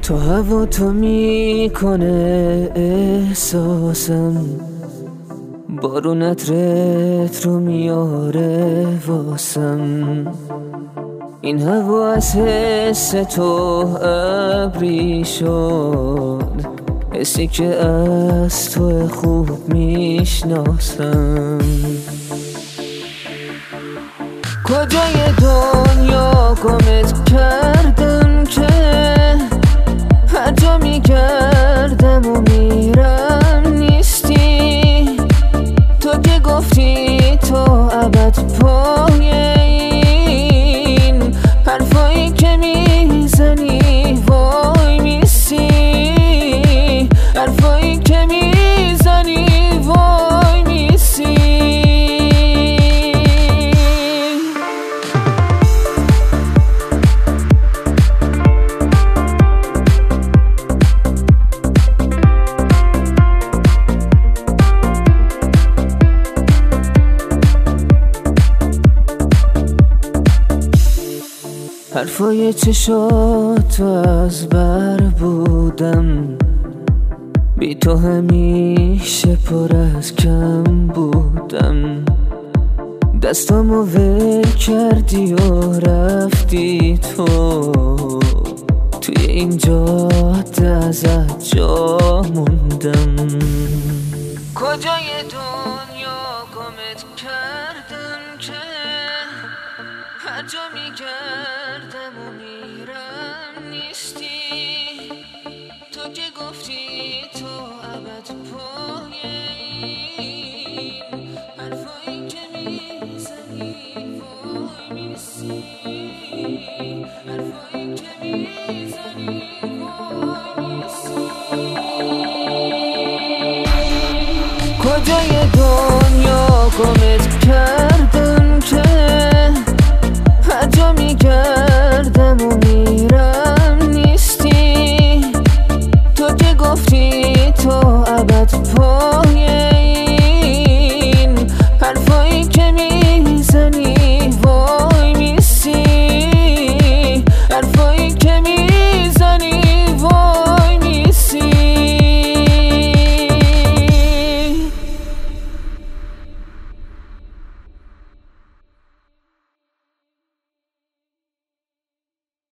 تو هوا تو میکنه احساسم، بارونت رت رو میاره واسم. این هوا از حس تو ابری شد، حسی که از تو خوب میشناسم. کجای دنیا گمت کردم که هر جا میگردم و میرم نیستی. تو که گفتی تو ابد پای این حرفایی که میزنی وای میسی، حرفایی که میزنی وای میسی. حرفای چشاتو از بر بودم، بی تو همیشه پر از کم بودم. دستامو ول کردی و رفتی تو، توی این جاده ازت جا موندم. کجای دنیا گمت کردم که هر جا میگردم و میرم نیستی. تو که گفتی تو ابد پای این حرفایی که میزنی وای میسی، حرفایی که میزنی وای میسی. کجای دنیا گمت کردم که هر جا میگردم و